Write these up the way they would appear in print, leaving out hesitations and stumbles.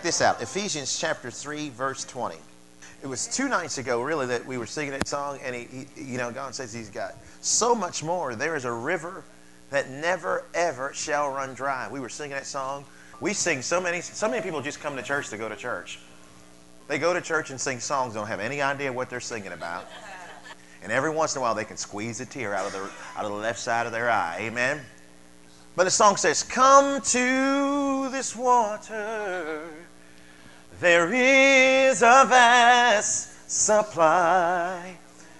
this out. Ephesians chapter 3, verse 20. It was 2 nights ago, really, that we were singing that song, and God says He's got so much more. There is a river that never, ever shall run dry. We were singing that song. We sing so many people just come to church to go to church. They go to church and sing songs, don't have any idea what they're singing about. And every once in a while, they can squeeze a tear out of the left side of their eye. Amen? But the song says, come to this water. There is a vast supply.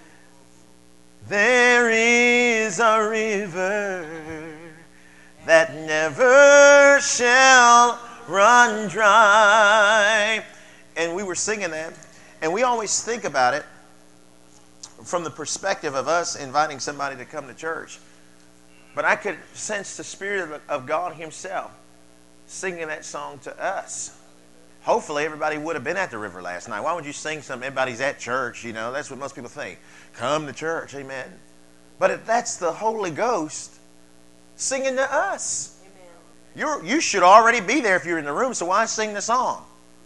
There is a river that never shall run dry. And we were singing that, and we always think about it from the perspective of us inviting somebody to come to church. But I could sense the Spirit of God Himself singing that song to us. Hopefully everybody would have been at the river last night. Why would you sing something? Everybody's at church, That's what most people think. Come to church, amen. But that's the Holy Ghost singing to us. Amen. You should already be there if you're in the room, so why sing the song?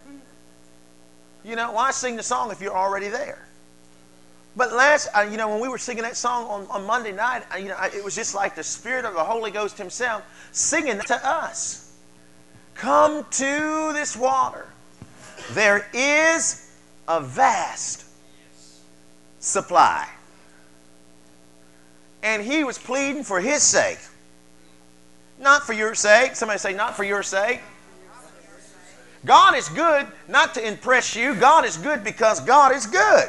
Why sing the song if you're already there? But when we were singing that song on Monday night, it was just like the Spirit of the Holy Ghost Himself singing to us. Come to this water. There is a vast supply. And He was pleading for His sake. Not for your sake. Somebody say, not for your sake. God is good not to impress you. God is good because God is good.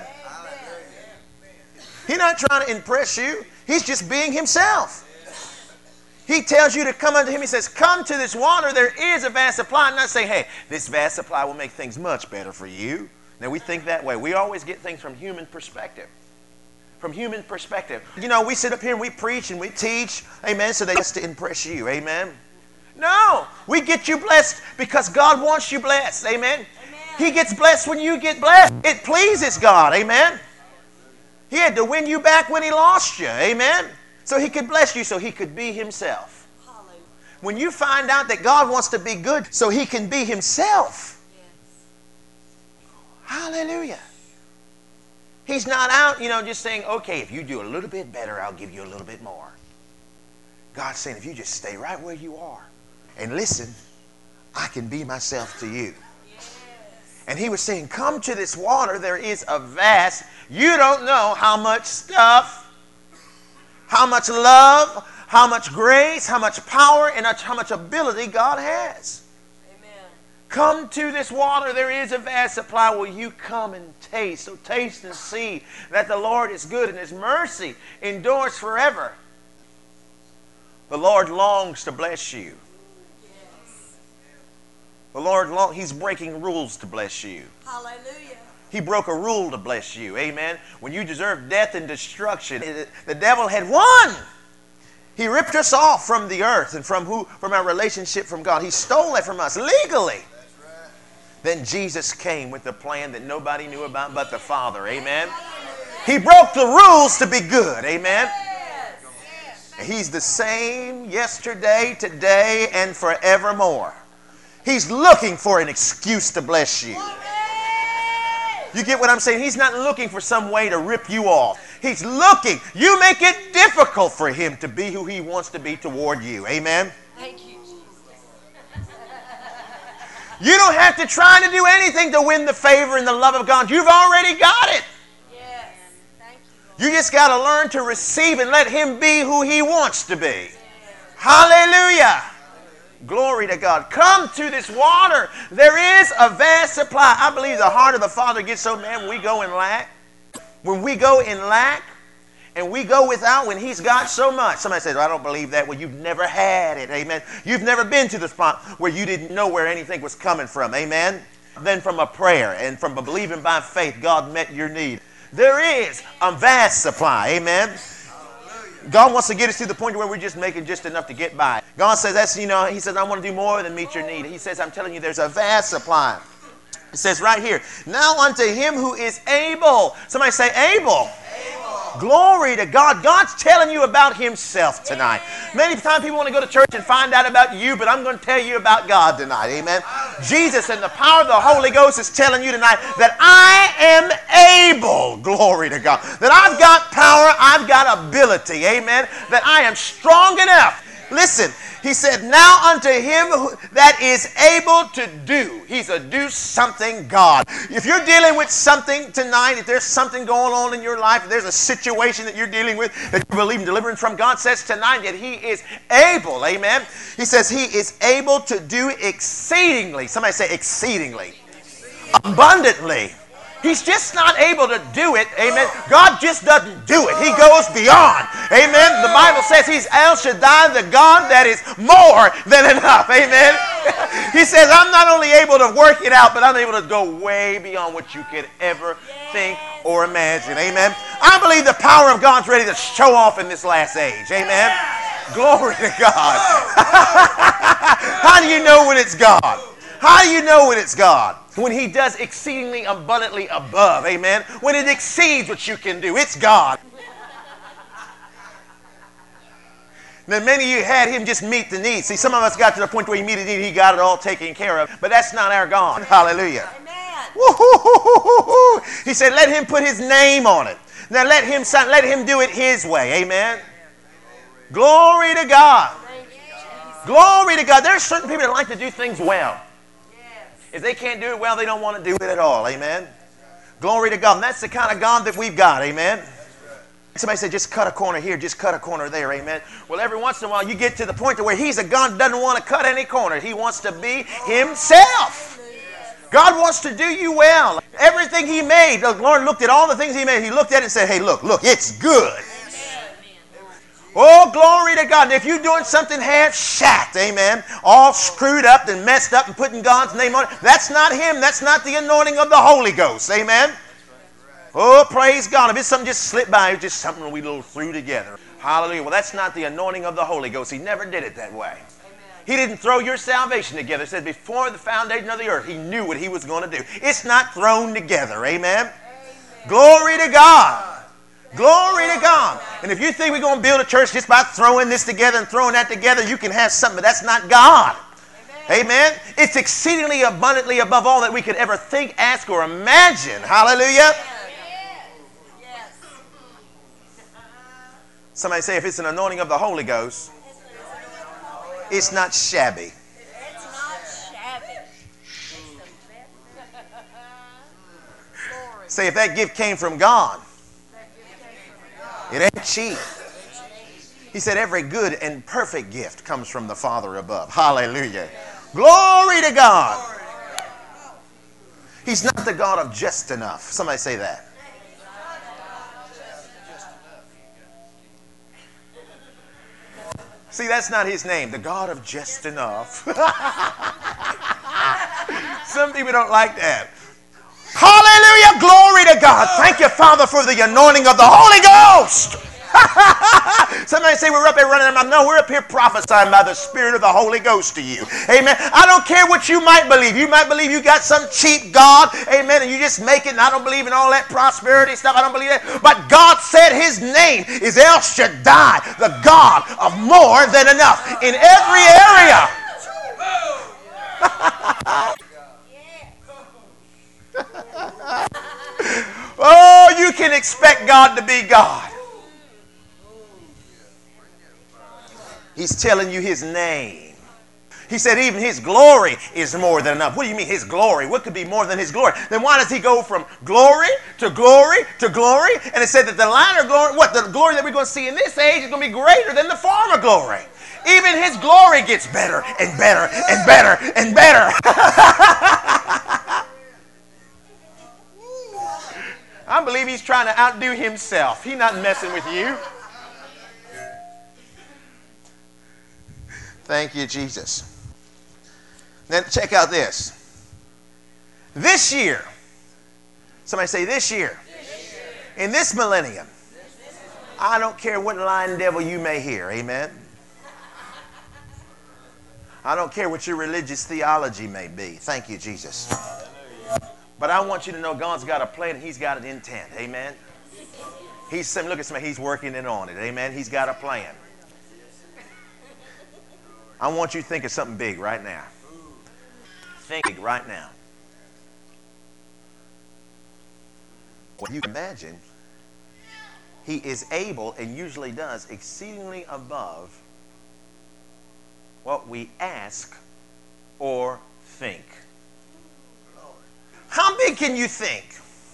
He's not trying to impress you. He's just being Himself. He tells you to come unto Him. He says, come to this water. There is a vast supply. I'm not saying, hey, this vast supply will make things much better for you. Now, we think that way. We always get things from human perspective. From human perspective. We sit up here and we preach and we teach. Amen. So they just to impress you. Amen. No. We get you blessed because God wants you blessed. Amen. Amen. He gets blessed when you get blessed. It pleases God. Amen. He had to win you back when He lost you. Amen. So He could bless you so He could be Himself. Hallelujah. When you find out that God wants to be good so He can be Himself. Yes. Hallelujah. He's not out, just saying, okay, if you do a little bit better, I'll give you a little bit more. God's saying, if you just stay right where you are and listen, I can be myself to you. And He was saying, come to this water. There is a vast, you don't know how much stuff, how much love, how much grace, how much power, and how much ability God has. Amen. Come to this water. There is a vast supply. Will you come and taste? So taste and see that the Lord is good and His mercy endures forever. The Lord longs to bless you. The Lord, He's breaking rules to bless you. Hallelujah. He broke a rule to bless you. Amen. When you deserve death and destruction, the devil had won. He ripped us off from the earth and from our relationship from God. He stole that from us legally. That's right. Then Jesus came with a plan that nobody knew about but the Father. Amen. He broke the rules to be good. Amen. He's the same yesterday, today, and forevermore. He's looking for an excuse to bless you. You get what I'm saying? He's not looking for some way to rip you off. He's looking. You make it difficult for Him to be who He wants to be toward you. Amen? Thank you, Jesus. You don't have to try to do anything to win the favor and the love of God. You've already got it. Yes. Thank you. You just got to learn to receive and let Him be who He wants to be. Yes. Hallelujah. Glory to God. Come to this water. There is a vast supply. I believe the heart of the Father gets so mad when we go in lack. When we go in lack and we go without when He's got so much. Somebody says, well, I don't believe that. Well, you've never had it. Amen. You've never been to the spot where you didn't know where anything was coming from. Amen. Then from a prayer and from a believing by faith, God met your need. There is a vast supply. Amen. God wants to get us to the point where we're just making just enough to get by. God says, He says, I want to do more than meet your need. He says, I'm telling you, there's a vast supply. It says right here, now unto Him who is able. Somebody say able. Able. Glory to God. God's telling you about himself tonight. Many times people want to go to church and find out about you, but I'm going to tell you about God tonight. Amen. Jesus and the power of the Holy Ghost is telling you tonight that I am able, glory to God, that I've got power, I've got ability. Amen. That I am strong enough. Listen, he said, now unto him that is able to do. He's a do something God. If you're dealing with something tonight, if there's something going on in your life, if there's a situation that you're dealing with that you believe in deliverance from, God says tonight that he is able. Amen. He says he is able to do exceedingly. Somebody say exceedingly. Abundantly. He's just not able to do it. Amen. God just doesn't do it. He goes beyond. Amen. The Bible says he's El Shaddai, the God that is more than enough. Amen. He says, I'm not only able to work it out, but I'm able to go way beyond what you could ever think or imagine. Amen. I believe the power of God's ready to show off in this last age. Amen. Glory to God. How do you know when it's God? How do you know when it's God? When he does exceedingly abundantly above. Amen. When it exceeds what you can do. It's God. Then many of you had him just meet the need. See, some of us got to the point where he meet a need, he got it all taken care of. But that's not our God. Hallelujah. Amen. He said, let him put his name on it. Now let him do it his way. Amen. Glory to God. Glory to God. There are certain people that like to do things well. If they can't do it well, they don't want to do it at all. Amen. Glory to God. And that's the kind of God that we've got. Amen. Somebody said, just cut a corner here, just cut a corner there. Amen. Well, every once in a while, you get to the point to where he's a God that doesn't want to cut any corners. He wants to be himself. God wants to do you well. Everything he made, the Lord looked at all the things he made. He looked at it and said, hey, look, it's good. Oh, glory to God. And if you're doing something half-shacked, amen, all screwed up and messed up and putting God's name on it, that's not him. That's not the anointing of the Holy Ghost. Amen. Oh, praise God. If it's something just slipped by, it's just something we little threw together. Hallelujah. Well, that's not the anointing of the Holy Ghost. He never did it that way. He didn't throw your salvation together. It said before the foundation of the earth, he knew what he was going to do. It's not thrown together. Amen. Glory to God. Glory to God. And if you think we're going to build a church just by throwing this together and throwing that together, you can have something, but that's not God. Amen. It's exceedingly abundantly above all that we could ever think, ask, or imagine. Hallelujah. Yes. Somebody say, if it's an anointing of the Holy Ghost, it's not shabby. It's not shabby. Say, if that gift came from God, it ain't cheap. He said every good and perfect gift comes from the Father above. Hallelujah. Glory to God. He's not the God of just enough. Somebody say that. See, that's not his name. The God of just enough. Some people don't like that. Hallelujah. Glory to God. Thank you, Father, for the anointing of the Holy Ghost. Somebody say we're up here running them. No, we're up here prophesying by the Spirit of the Holy Ghost to you. Amen. I don't care what you might believe. You might believe you got some cheap God. Amen. And you just make it. And I don't believe in all that prosperity stuff. I don't believe that. But God said his name is El Shaddai, the God of more than enough in every area. Oh, you can expect God to be God. He's telling you his name. He said even his glory is more than enough. What do you mean his glory? What could be more than his glory? Then why does he go from glory to glory to glory? And it said that the latter glory, the glory that we're going to see in this age is going to be greater than the former glory. Even his glory gets better and better and better and better. I believe he's trying to outdo himself. He's not messing with you. Thank you, Jesus. Now check out this. This year, somebody say this year, in this millennium, I don't care what lying devil you may hear, amen? I don't care what your religious theology may be. Thank you, Jesus. But I want you to know God's got a plan and he's got an intent, amen? He's saying, look at somebody, he's working it on it. Amen. He's got a plan. I want you to think of something big right now. Think big right now. What you imagine, he is able and usually does exceedingly above what we ask or think. How big can you think?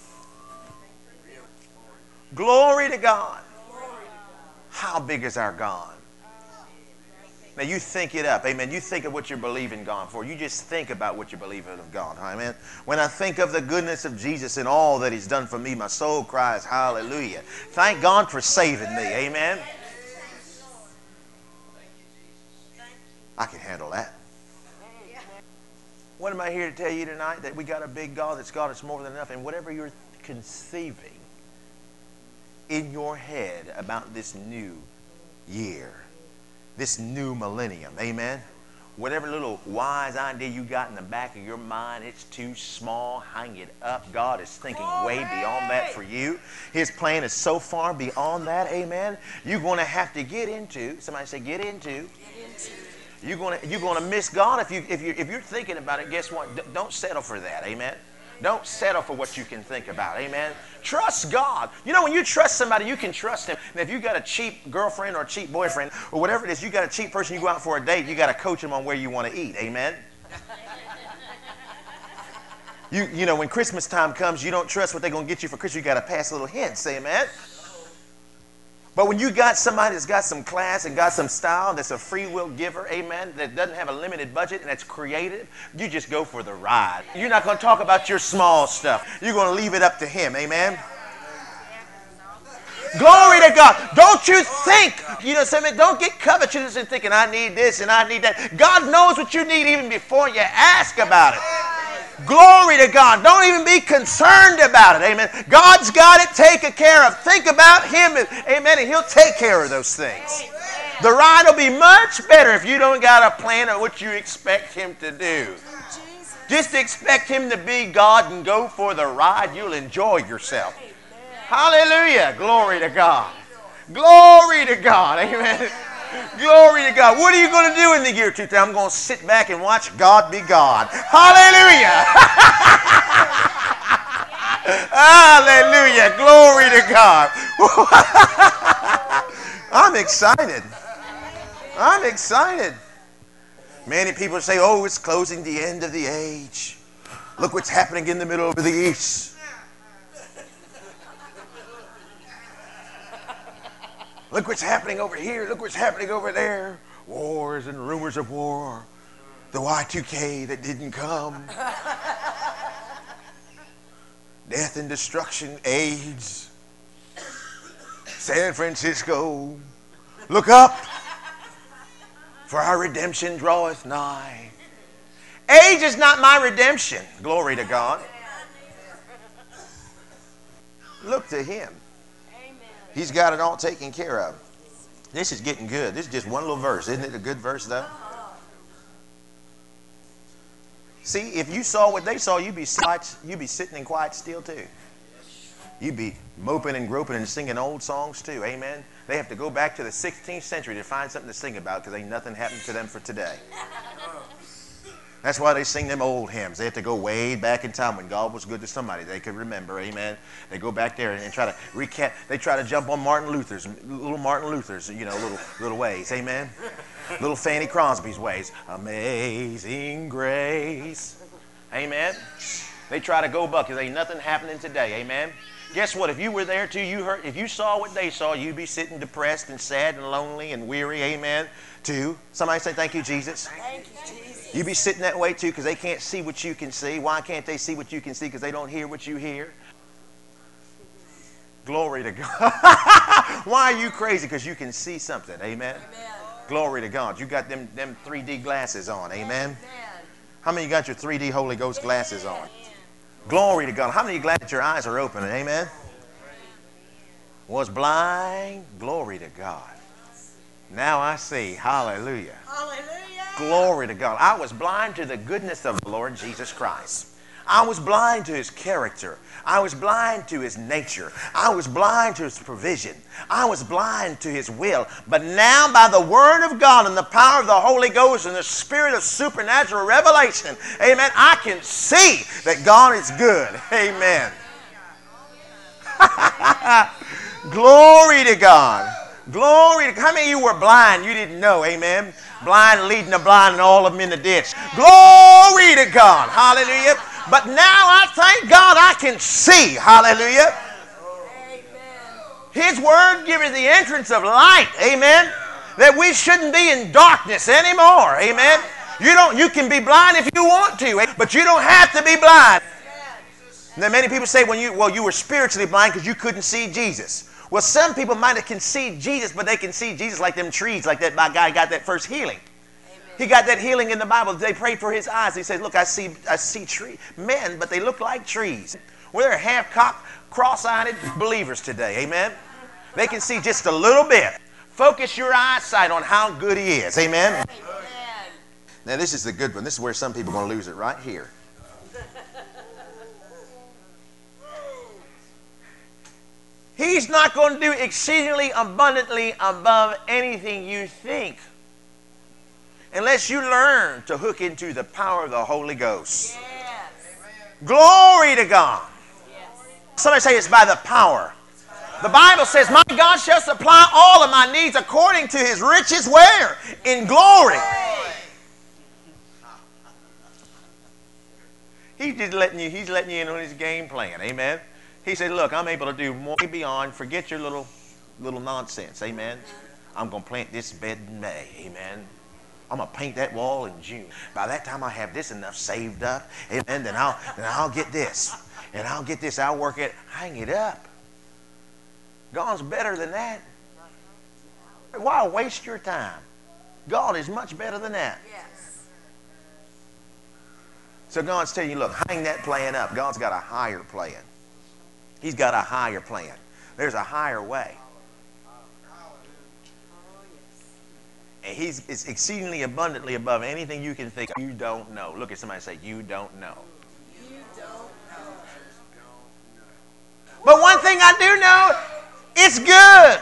Glory to God. How big is our God? Now you think it up. Amen. You think of what you're believing God for. You just think about what you're believing of God. Amen. When I think of the goodness of Jesus and all that he's done for me, my soul cries hallelujah. Thank God for saving me. Amen. I can handle that. What am I here to tell you tonight? That we got a big God that's got us more than enough. And whatever you're conceiving in your head about this new year, this new millennium, amen? Whatever little wise idea you got in the back of your mind, it's too small, hang it up. God is thinking way beyond that for you. His plan is so far beyond that, amen? You're going to have to get into, somebody say get into. You're going to miss God if you're thinking about it. Guess what? Don't settle for that, amen? Don't settle for what you can think about. Amen. Trust God. You know, when you trust somebody, you can trust him. And if you got a cheap girlfriend or a cheap boyfriend or whatever it is, you got a cheap person, you go out for a date, you got to coach them on where you want to eat. Amen. You know, when Christmas time comes, you don't trust what they're going to get you for Christmas. You got to pass little hints. Amen. But when you got somebody that's got some class and got some style, that's a free will giver, amen, that doesn't have a limited budget and that's creative, you just go for the ride. You're not going to talk about your small stuff. You're going to leave it up to him, amen. Glory to God. Don't you think, don't get covetous and thinking, I need this and I need that. God knows what you need even before you ask about it. Glory to God. Don't even be concerned about it. Amen. God's got it taken care of. Think about him. Amen. And he'll take care of those things. The ride will be much better if you don't got a plan of what you expect him to do. Just expect him to be God and go for the ride. You'll enjoy yourself. Hallelujah. Glory to God. Glory to God. Amen. Glory to God. What are you going to do in the year 2000? I'm going to sit back and watch God be God. Hallelujah. Hallelujah. Glory to God. I'm excited. I'm excited. Many people say, oh, it's closing the end of the age. Look what's happening in the middle of the east. Look what's happening over here. Look what's happening over there. Wars and rumors of war. The Y2K that didn't come. Death and destruction. AIDS. San Francisco. Look up. For our redemption draweth nigh. Age is not my redemption. Glory to God. Look to him. He's got it all taken care of. This is getting good. This is just one little verse. Isn't it a good verse, though? See, if you saw what they saw, you'd be sitting and quiet still, too. You'd be moping and groping and singing old songs, too. Amen? They have to go back to the 16th century to find something to sing about because ain't nothing happened to them for today. That's why they sing them old hymns. They have to go way back in time when God was good to somebody they could remember. Amen. They go back there and try to recap. They try to jump on little Martin Luther's, little ways. Amen. Little Fanny Crosby's ways. Amazing grace. Amen. They try to go buck because ain't nothing happening today. Amen. Guess what? If you were there too, if you saw what they saw, you'd be sitting depressed and sad and lonely and weary. Amen. Too. Somebody say, thank you, Jesus. Thank you, Jesus. You be sitting that way too because they can't see what you can see. Why can't they see what you can see? Because they don't hear what you hear. Glory to God. Why are you crazy? Because you can see something. Amen. Amen. Glory to God. You got them 3D glasses on. Amen. Amen. How many of you got your 3D Holy Ghost glasses on? Glory to God. How many of you glad that your eyes are open? Amen. Was blind. Glory to God. Now I see. Hallelujah. Hallelujah. Glory to God. I was blind to the goodness of the Lord Jesus Christ. I was blind to his character. I was blind to his nature. I was blind to his provision. I was blind to his will. But now by the word of God and the power of the Holy Ghost and the spirit of supernatural revelation, amen, I can see that God is good. Amen. Glory to God. Glory to God. How many of you were blind? You didn't know. Amen. Blind leading the blind and all of them in the ditch. Glory to God. Hallelujah. But now I thank God I can see. Hallelujah. His word gives the entrance of light. Amen. That we shouldn't be in darkness anymore. Amen. You can be blind if you want to, but you don't have to be blind. Now, many people say you were spiritually blind because you couldn't see Jesus. Well, some people might have can see Jesus, but they can see Jesus like them trees, like that guy got that first healing. Amen. He got that healing in the Bible. They prayed for his eyes. He said, look, I see tree men, but they look like trees. Well, they're half-cocked, cross-eyed believers today. Amen. They can see just a little bit. Focus your eyesight on how good he is. Amen. Amen. Now, this is the good one. This is where some people are going to lose it right here. He's not going to do exceedingly abundantly above anything you think unless you learn to hook into the power of the Holy Ghost. Yes. Glory to God. Yes. Somebody say it's by the power. The Bible says, my God shall supply all of my needs according to his riches where? In glory. He's letting you in on his game plan. Amen. He said, look, I'm able to do more beyond. Forget your little nonsense. Amen. I'm going to plant this bed in May. Amen. I'm going to paint that wall in June. By that time I have this enough saved up. Amen. Then I'll get this. And I'll get this. I'll work it. Hang it up. God's better than that. Why waste your time? God is much better than that. Yes. So God's telling you, look, hang that plan up. God's got a higher plan. He's got a higher plan. There's a higher way. And it's exceedingly abundantly above anything you can think of. You don't know. Look at somebody and say, you don't know. You don't know. But one thing I do know, it's good.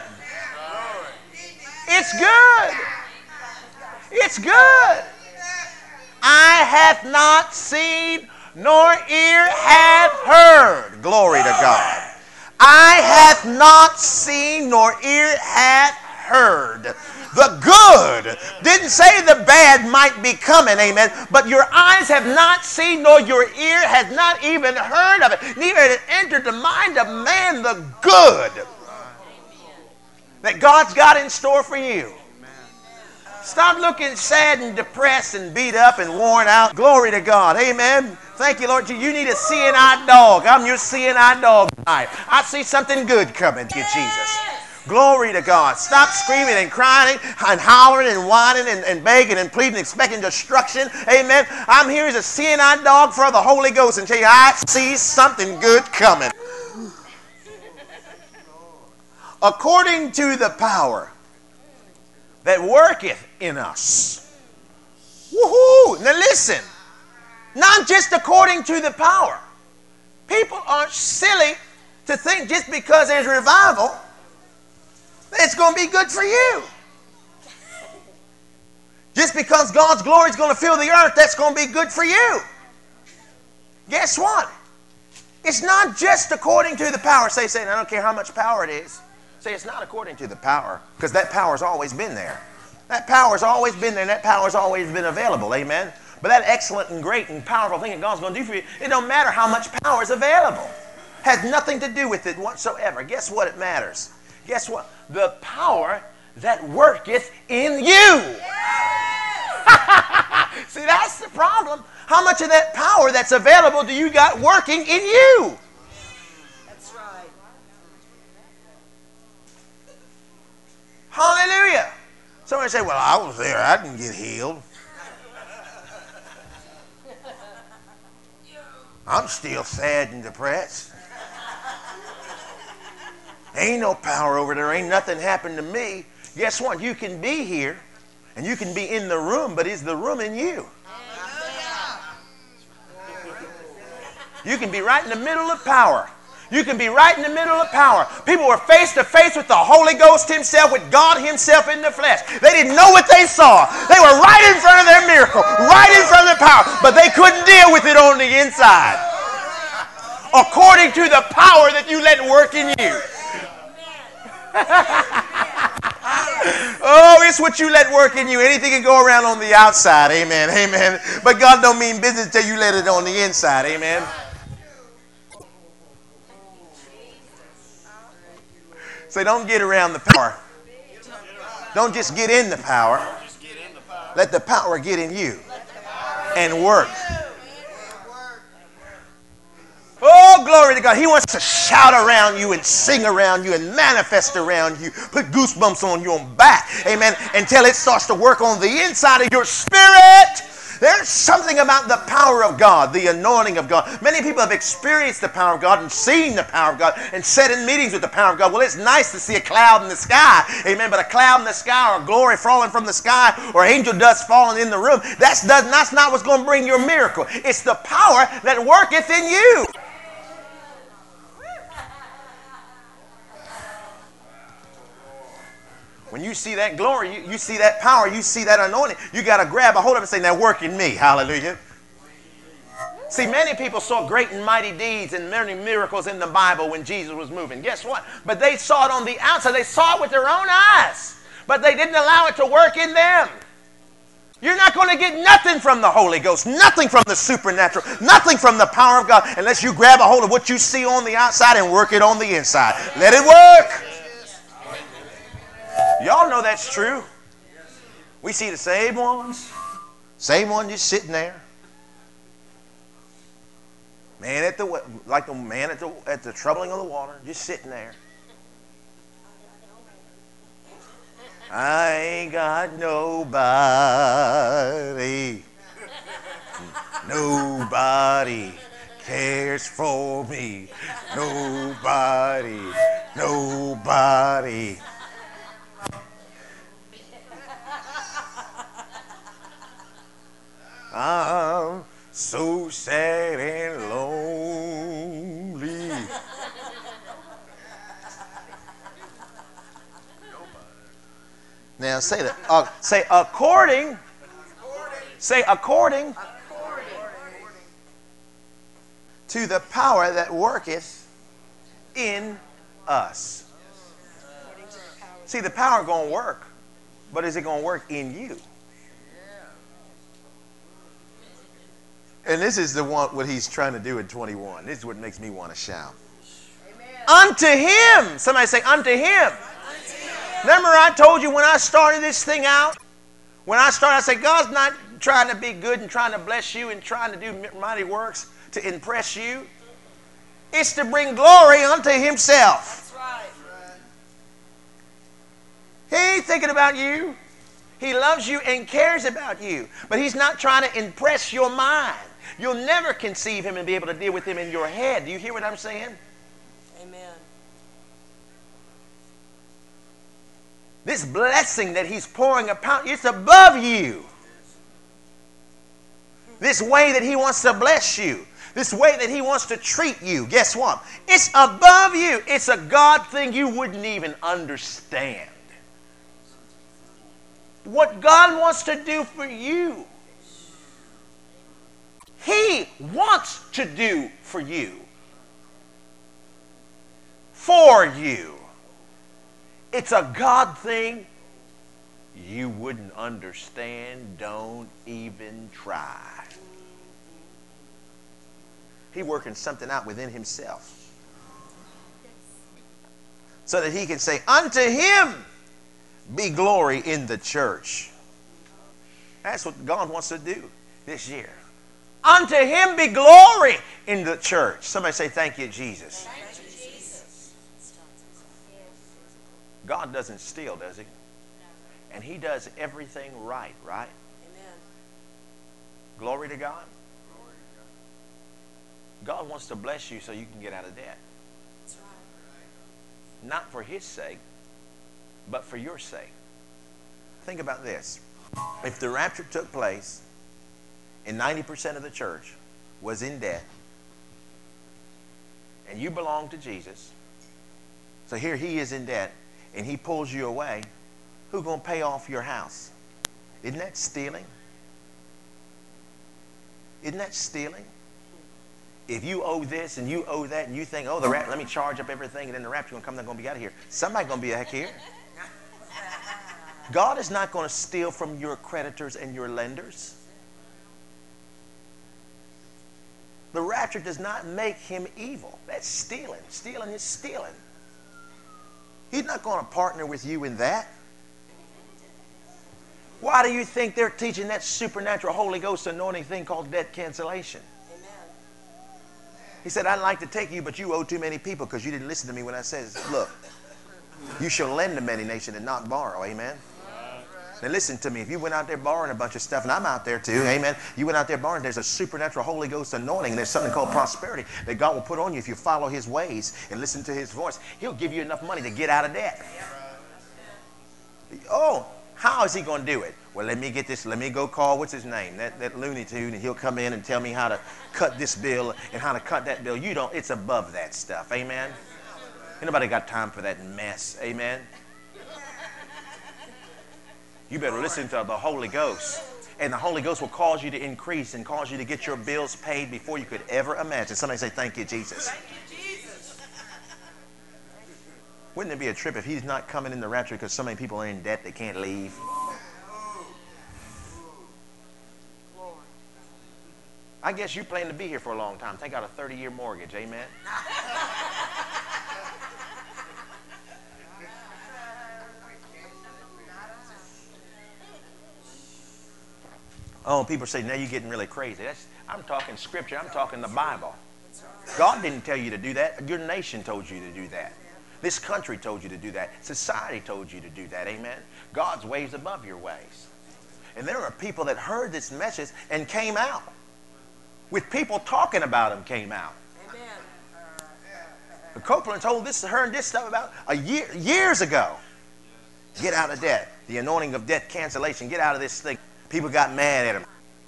It's good. It's good. Eye hath not seen, nor ear hath heard. Glory to God. Eye hath not seen, nor ear hath heard. The good. Didn't say the bad might be coming, amen. But your eyes have not seen, nor your ear has not even heard of it. Neither has it entered the mind of man the good that God's got in store for you. Stop looking sad and depressed and beat up and worn out. Glory to God. Amen. Thank you, Lord. You need a seeing eye dog. I'm your seeing eye dog tonight. I see something good coming to you, Jesus. Glory to God. Stop screaming and crying and hollering and whining and begging and pleading, expecting destruction. Amen. I'm here as a seeing eye dog for the Holy Ghost and tell you I see something good coming. According to the power that worketh in us. Woohoo! Now listen. Not just according to the power. People aren't silly to think just because there's revival it's going to be good for you. Just because God's glory is going to fill the earth, that's going to be good for you. Guess what? It's not just according to the power. Say, I don't care how much power it is. Say, it's not according to the power, because that power's always been there. That power's always been there, and that power's always been available. Amen? But that excellent and great and powerful thing that God's going to do for you, it don't matter how much power is available. Has nothing to do with it whatsoever. Guess what it matters? Guess what? The power that worketh in you. See, that's the problem. How much of that power that's available do you got working in you? That's right. Hallelujah. Somebody say, well, I was there. I didn't get healed. I'm still sad and depressed. Ain't no power over there. Ain't nothing happened to me. Guess what? You can be here and you can be in the room, but is the room in you? You can be right in the middle of power. You can be right in the middle of power. People were face to face with the Holy Ghost himself, with God himself in the flesh. They didn't know what they saw. They were right in front of their miracle, right in front of their power, but they couldn't deal with it on the inside. According to the power that you let work in you. Oh, it's what you let work in you. Anything can go around on the outside. Amen. Amen. But God don't mean business till you let it on the inside. Amen. So don't get around the power. Don't just get in the power. Let the power get in you and work. Oh, glory to God. He wants to shout around you and sing around you and manifest around you. Put goosebumps on your back. Amen. Until it starts to work on the inside of your spirit. There's something about the power of God, the anointing of God. Many people have experienced the power of God and seen the power of God and sat in meetings with the power of God. Well, it's nice to see a cloud in the sky. Amen. But a cloud in the sky or glory falling from the sky or angel dust falling in the room, that's not what's going to bring your miracle. It's the power that worketh in you. When you see that glory, you see that power, you see that anointing, you got to grab a hold of it and say, now work in me. Hallelujah. See, many people saw great and mighty deeds and many miracles in the Bible when Jesus was moving. Guess what? But they saw it on the outside. They saw it with their own eyes. But they didn't allow it to work in them. You're not going to get nothing from the Holy Ghost, nothing from the supernatural, nothing from the power of God unless you grab a hold of what you see on the outside and work it on the inside. Let it work. Y'all know that's true. We see the same ones just sitting there. Man like the man at the troubling of the water, just sitting there. I ain't got nobody. Nobody cares for me. Nobody. I'm so sad and lonely. Now say that. Say according. Say according to the power that worketh in us. See, the power going to work, but is it going to work in you? And this is what he's trying to do in 21. This is what makes me want to shout. Amen. Unto him. Somebody say, unto him. Remember I told you when I started this thing out? When I said, God's not trying to be good and trying to bless you and trying to do mighty works to impress you. It's to bring glory unto himself. That's right. He ain't thinking about you. He loves you and cares about you. But he's not trying to impress your mind. You'll never conceive him and be able to deal with him in your head. Do you hear what I'm saying? Amen. This blessing that he's pouring upon you, it's above you. This way that he wants to bless you. This way that he wants to treat you. Guess what? It's above you. It's a God thing you wouldn't even understand. What God wants to do for you, he wants to do for you. For you. It's a God thing you wouldn't understand. Don't even try. He's working something out within himself. So that he can say, unto him be glory in the church. That's what God wants to do this year. Unto him be glory in the church. Somebody say, thank you, Jesus. Thank you, Jesus. God doesn't steal, does he? And he does everything right, right? Amen. Glory to God. God wants to bless you so you can get out of debt. That's right. Not for his sake, but for your sake. Think about this. If the rapture took place and 90% of the church was in debt, and you belong to Jesus. So here he is in debt, and he pulls you away. Who's going to pay off your house? Isn't that stealing? Isn't that stealing? If you owe this and you owe that and you think, oh, let me charge up everything and then the rapture going to come, they're going to be out of here. Somebody's going to be heck here. God is not going to steal from your creditors and your lenders. The rapture does not make him evil. That's stealing. Stealing is stealing. He's not going to partner with you in that. Why do you think they're teaching that supernatural Holy Ghost anointing thing called debt cancellation? Amen. He said, I'd like to take you, but you owe too many people because you didn't listen to me when I said, look, you shall lend to many nations and not borrow. Amen. Now listen to me. If you went out there borrowing a bunch of stuff, and I'm out there too, amen. You went out there borrowing, there's a supernatural Holy Ghost anointing. There's something called prosperity that God will put on you if you follow his ways and listen to his voice. He'll give you enough money to get out of debt. Oh, how is he going to do it? Well, let me get this. Let me go call, what's his name? That Looney Tune, and he'll come in and tell me how to cut this bill and how to cut that bill. You don't, it's above that stuff. Amen. Ain't nobody got time for that mess. Amen. You better listen to the Holy Ghost. And the Holy Ghost will cause you to increase and cause you to get your bills paid before you could ever imagine. Somebody say, thank you, Jesus. Thank you, Jesus. Wouldn't it be a trip if he's not coming in the rapture because so many people are in debt they can't leave? I guess you plan to be here for a long time. Take out a 30-year mortgage. Amen. Oh, people say, now you're getting really crazy. I'm talking scripture. I'm talking the Bible. God didn't tell you to do that. Your nation told you to do that. This country told you to do that. Society told you to do that. Amen. God's ways above your ways. And there are people that heard this message and came out. With people talking about him came out. Amen. But Copeland told heard this stuff about years ago. Get out of debt. The anointing of debt cancellation. Get out of this thing. People got mad at him.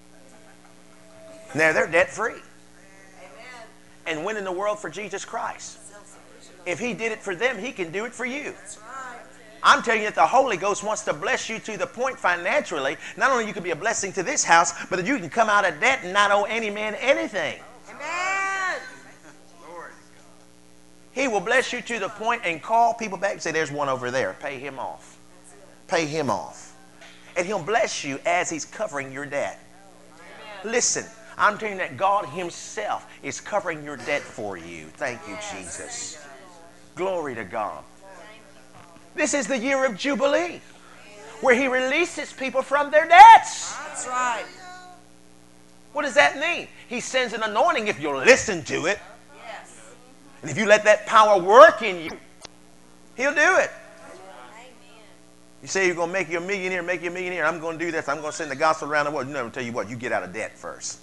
Now they're debt free. Amen. And win in the world for Jesus Christ. If he did it for them, he can do it for you. That's right. I'm telling you that the Holy Ghost wants to bless you to the point financially, not only you can be a blessing to this house, but that you can come out of debt and not owe any man anything. Amen. He will bless you to the point and call people back and say, there's one over there. Pay him off. Pay him off. And he'll bless you as he's covering your debt. Amen. Listen, I'm telling you that God himself is covering your debt for you. Thank you, Jesus. Glory to God. This is the year of Jubilee, where he releases people from their debts. That's right. What does that mean? He sends an anointing if you'll listen to it. Yes. And if you let that power work in you, he'll do it. You say you're going to make you a millionaire, I'm going to do this. I'm going to send the gospel around the world. You never tell you what, you get out of debt first.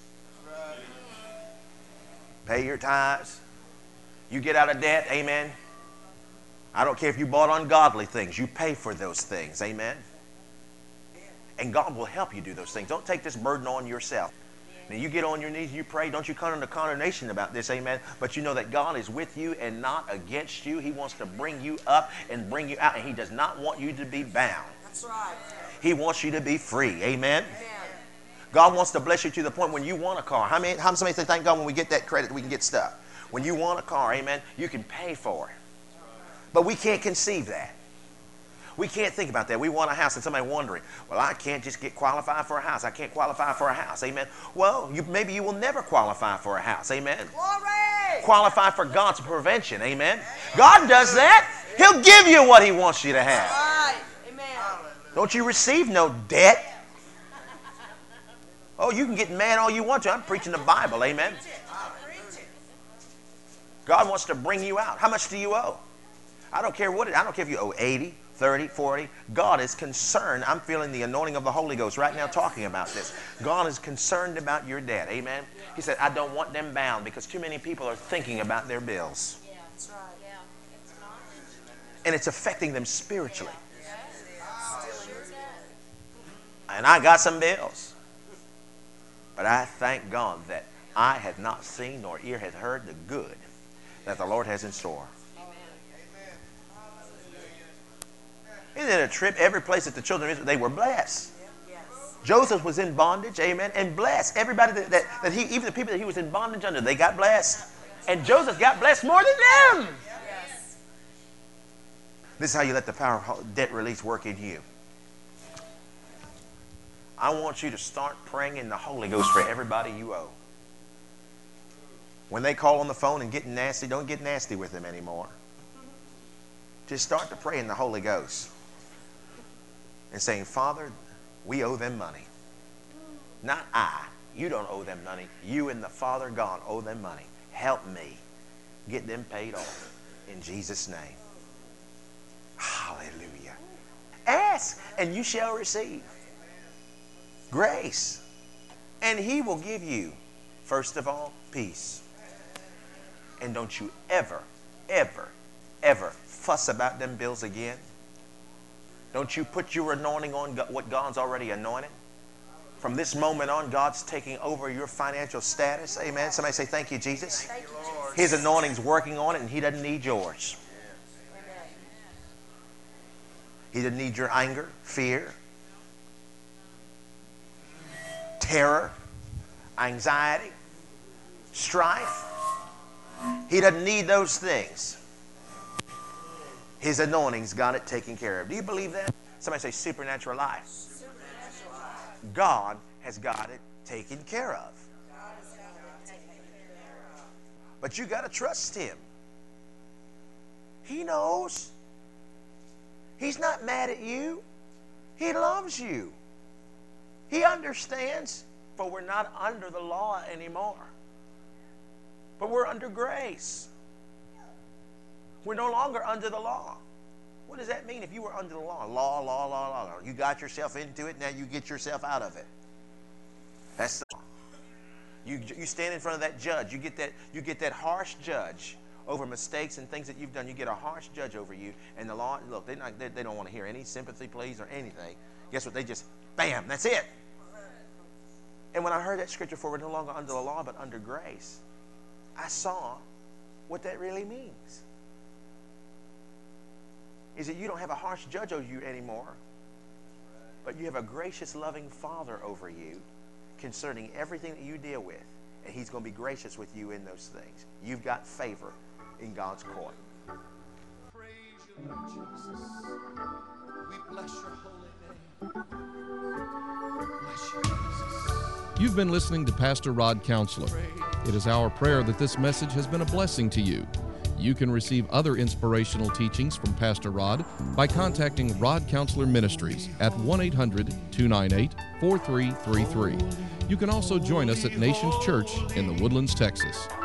Pay your tithes. You get out of debt, amen. I don't care if you bought ungodly things. You pay for those things, amen. And God will help you do those things. Don't take this burden on yourself. Now you get on your knees, you pray. Don't you come into condemnation about this, amen. But you know that God is with you and not against you. He wants to bring you up and bring you out. And he does not want you to be bound. That's right. He wants you to be free, amen. Amen. God wants to bless you to the point when you want a car. How many say, thank God when we get that credit, we can get stuff. When you want a car, amen, you can pay for it. But we can't conceive that. We can't think about that. We want a house, and somebody wondering, well, I can't just get qualified for a house. I can't qualify for a house. Amen. Well, maybe you will never qualify for a house. Amen. Glory. Qualify for God's prevention. Amen. God does that. He'll give you what he wants you to have. Right. Amen. Don't you receive no debt. Oh, you can get mad all you want to. I'm preaching the Bible. Amen. God wants to bring you out. How much do you owe? I don't care I don't care if you owe 80, 30, 40. God is concerned. I'm feeling the anointing of the Holy Ghost right now talking about this. God is concerned about your debt. Amen. He said, I don't want them bound because too many people are thinking about their bills. Yeah, that's right. Yeah. It's not. And it's affecting them spiritually. And I got some bills. But I thank God that eye hath not seen nor ear hath heard the good that the Lord has in store. Isn't it a trip? Every place that the children of Israel, they were blessed. Joseph was in bondage, amen, and blessed. Everybody that he, even the people that he was in bondage under, they got blessed. And Joseph got blessed more than them. Yes. This is how you let the power of debt release work in you. I want you to start praying in the Holy Ghost for everybody you owe. When they call on the phone and get nasty, don't get nasty with them anymore. Just start to pray in the Holy Ghost and saying, Father, we owe them money. Not I. You don't owe them money. You and the Father God owe them money. Help me get them paid off in Jesus' name. Hallelujah. Ask and you shall receive grace. And he will give you, first of all, peace. And don't you ever, ever, ever fuss about them bills again. Don't you put your anointing on what God's already anointed. From this moment on, God's taking over your financial status. Amen. Somebody say, thank you, Jesus. Thank you, Lord. His anointing's working on it, and he doesn't need yours. He doesn't need your anger, fear, terror, anxiety, strife. He doesn't need those things. His anointing's got it taken care of. Do you believe that? Somebody say supernatural life. Supernatural life. God has got it taken care of. But you got to trust him. He knows. He's not mad at you. He loves you. He understands. For we're not under the law anymore. But we're under grace. We're no longer under the law. What does that mean if you were under the law? Law. You got yourself into it, now you get yourself out of it. That's the law. You stand in front of that judge. You get that harsh judge over mistakes and things that you've done. You get a harsh judge over you, and the law, look, they don't want to hear any sympathy pleas or anything. Guess what? They just, bam, that's it. And when I heard that scripture, for we're no longer under the law but under grace, I saw what that really means. Is that you don't have a harsh judge over you anymore, but you have a gracious, loving Father over you concerning everything that you deal with, and he's going to be gracious with you in those things. You've got favor in God's court. Praise you, Lord Jesus. We bless your holy name. Bless you, Jesus. You've been listening to Pastor Rod Counselor. It is our prayer that this message has been a blessing to you. You can receive other inspirational teachings from Pastor Rod by contacting Rod Counselor Ministries at 1-800-298-4333. You can also join us at Nations Church in the Woodlands, Texas.